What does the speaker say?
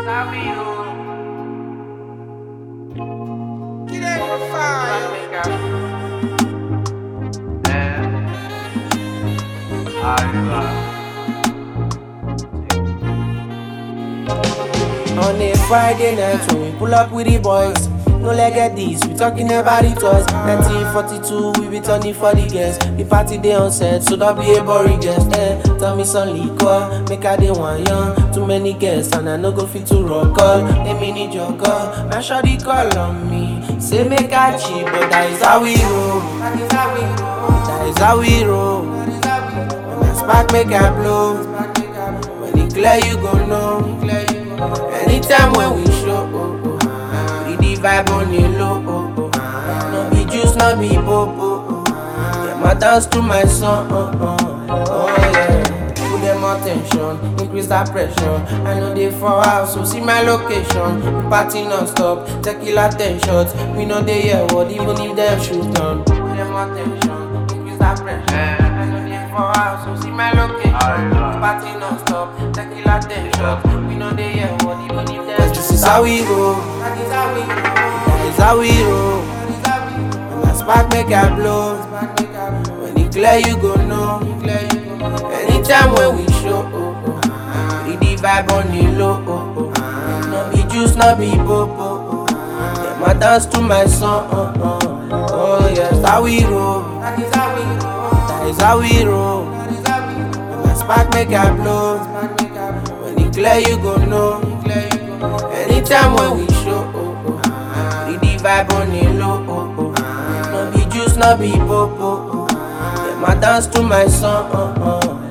Get that On a Friday night when we pull up with the boys, no leg at this, we talking about it was 1942, we be turning for the guests. The party day on set, so don't be a boring guest. Tell me some liquor, make I dey one young. Too many guests and I no go fit to rock all. A mini jogger, man sure the call on me. Say make I cheap, but that is how we roll. That is how we roll. When I spark, make I blow. When it clear, you gon' know. Anytime when we show, we the vibe on the low. No be juice, no be popo. Yeah, my dance to my song. Oh yeah. Put them attention, increase that pressure. I know they for house, so see my location. We party non-stop, tequila 10 shots. We know they hear what, even if them shoot down. Put them attention, increase that pressure. I know they for house, so see my location. We party non-stop, tequila 10 shots. We know they hear what, even if them shoot down. This is how we go. That is how we roll. When I spark, make I blow. When it clear, you go know. Anytime when we show, we the vibe on the low. No be juice, no be popo. Yeah, my dance to my song. Oh yes, how we roll. That is how we roll. When I spark, make I blow. When it clear, you go know. Anytime when we show, we the vibe on the low. No be juice, no be popo. Yeah, my dance to my song.